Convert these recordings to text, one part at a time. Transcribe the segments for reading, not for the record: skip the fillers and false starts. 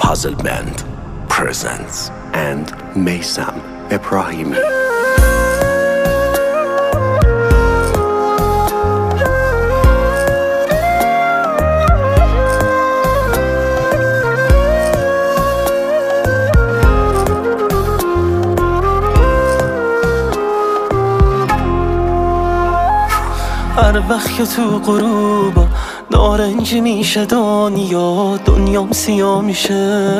Puzzle Band presents and Meysam Ebrahimi. هر وقت که تو غروبا نارنجی میشه دنیام سیاه میشه.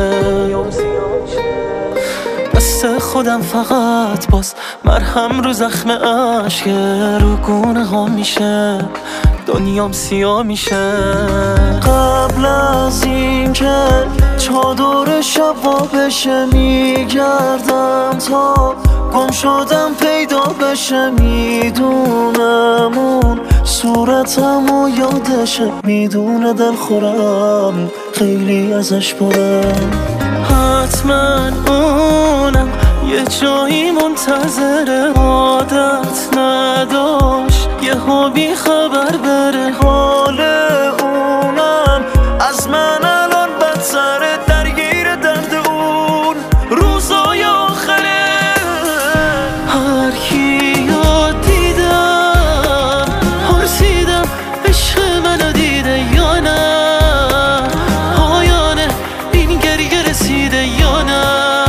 دست خودم فقط باز مرهم رو زخم عشق رو گونه ها میشه. دنیام سیاه میشه. قبل از این که چادر شبا بشه میگردم تا گم شدم پیدا بشه. میدونم اون صورتمو یادشه. میدونه دل خورم خیلی ازش برم. حتما اونم یه جایی منتظر عادت نداشت یه ها بی خبر بره. حال اونم از من الان بدتره. درگیر درد اون روزای آخره. هر کیو دیدم پرسیدم عشق منو دیده یا نه. پایانه این گریه رسیده یا نه.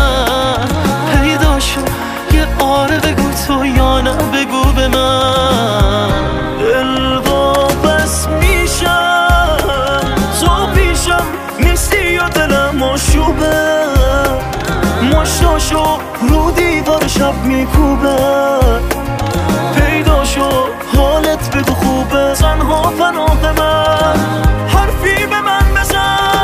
پیدا شد یه آره بگو تو یا نه بگو به من. دل واپس میشم تو پیشم نیستی یا دلم آشوبه. مشتاشو رو دیوار شب میکوبه. پیدا شو حالت بگو خوبه. تنها پناه من حرفی به من بزن.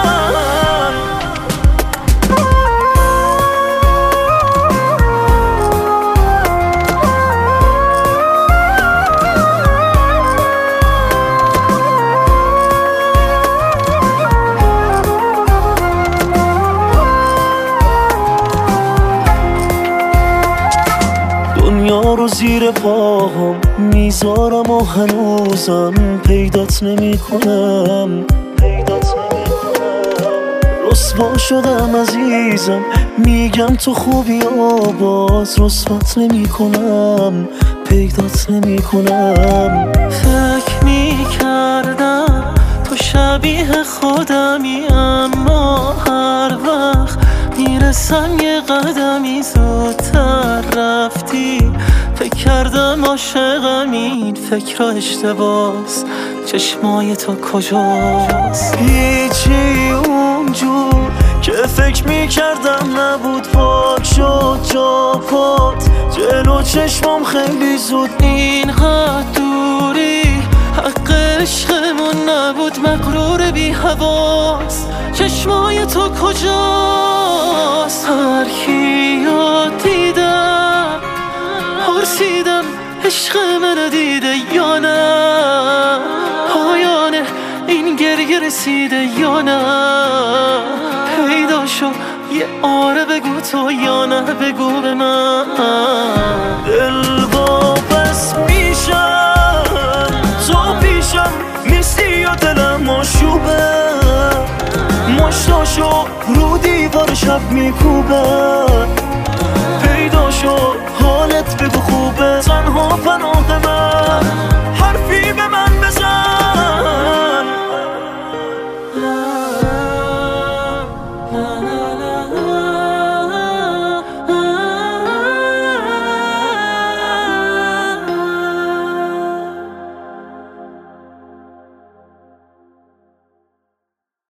دنیا رو زیر پاهم میذارم و هنوزم پیدات نمی کنم. رسوا شدم عزیزم میگم تو خوبی باز رسوات نمی کنم. پیدات نمی کنم. فکر میکردم تو شبیه خودمی اما هر وقت میرسم یه قدمی زودتر رفتی. فکر کردم عاشقم این فکر اشتباس. چشمای تو کجاست؟ هیچی اونجور که فکر میکردم نبود. پاک شد جا پات جلو چشمام خیلی زود. اینقدر دوری حق عشقمون نبود. مغرور بی حواس چشمای تو کجاست؟ هر کیو دیدم پرسیدم عشق منو دیده یا نه. پایانه این گریه رسیده یا نه. پیدا شو یه آره بگو تو یا نه بگو به من. دل واپس میشم تو پیشم نیستی یا دلم آشوبه. مشتاشو رو دیوار شب میکوبه. پیدا شو حالت بگو خوبه. تنها پناه من حرفی به من بزن.